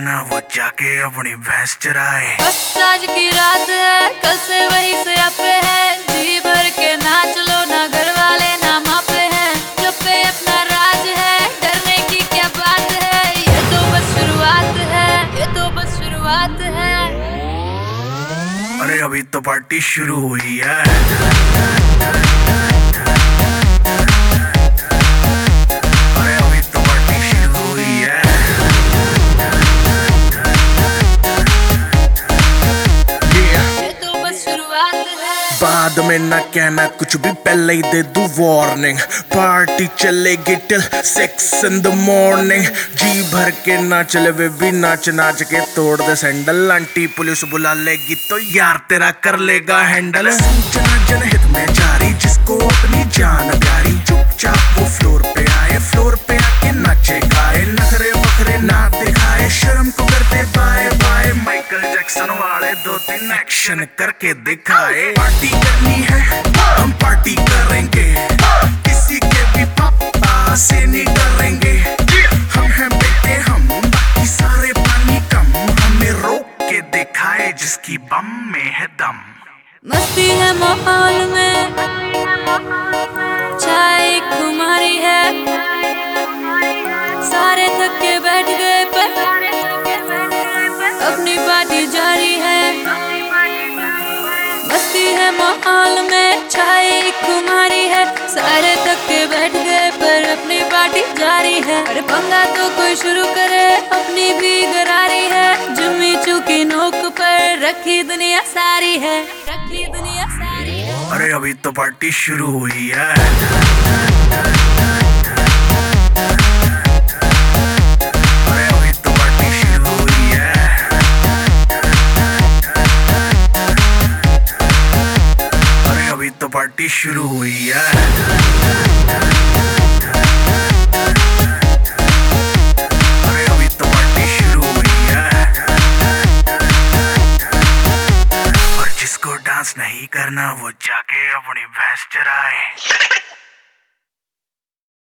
करना वो जाके अपनी भैंस चराए। बस आज की रात है, कल से वही से आपे है। जी भर के नाच लो, ना घर वाले ना मापे हैं। जो पे अपना राज है, डरने की क्या बात है। ये तो बस शुरुआत है, ये तो बस शुरुआत है। अरे अभी तो पार्टी शुरू हुई है। बाद में ना कहना कुछ भी, पहले ही दे दूं वार्निंग। पार्टी चलेगी टिल 6 in the morning। जी भर के ना चले वे भी नाच नाच के तोड़ दे सैंडल। आंटी पुलिस बुला लेगी तो यार तेरा कर लेगा हैंडल। सूचना जनहित में जारी, जिसको अपनी जान प्यारी। चुपचाप वो फ्लोर पे आए, फ्लोर पे आके नाचे गाए। नखरे वखरे ना दिखाए, शर्म को करते बाय बाय। माइकल जैक्सन वाले 2-3 एक्शन करके दिखाए। पार्टी करनी है हम पार्टी करेंगे, किसी के भी पापा से नहीं डरेंगे। हम हैं बेटे हम, बाकी सारे पानी कम। हमें रोक के दिखाए जिसकी बम में है दम। मस्ती है माहौल में, चाय खुमारी है। सारे थक के बैठ गए पर अपनी पार्टी जारी है। मस्ती है माहौल में, चाय खुमारी है। सारे थक के बैठ गए पर अपनी पार्टी जारी है। अरे पंगा तो कोई शुरू करे, अपनी भी गरारी है। जुम्मी चूकी नोक पर रखी दुनिया सारी है, रखी दुनिया सारी है। अरे अभी तो पार्टी शुरू हुई है। तो पार्टी शुरू हुई है। अरे अभी तो पार्टी शुरू हुई है। और जिसको डांस नहीं करना वो जाके अपनी भैंस चराए।